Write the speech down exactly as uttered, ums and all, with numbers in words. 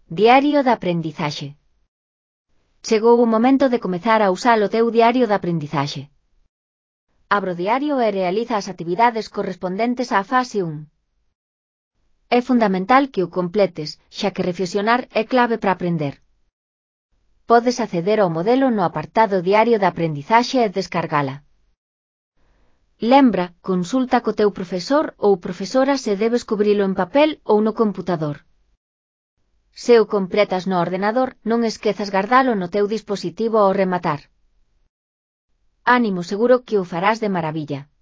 Diario de aprendizaxe. Chegou o momento de comezar a usar o teu diario de aprendizaxe. Abro o diario e realiza as actividades correspondentes á fase un. É fundamental que o completes, xa que reflexionar é clave para aprender. Podes acceder ao modelo no apartado Diario de aprendizaxe e descargala. Lembra, consulta co teu profesor ou profesora se debes cubrilo en papel ou no computador. Se o completas no ordenador, non esquezas gardalo no teu dispositivo ao rematar. Ánimo, seguro que o farás de maravilla.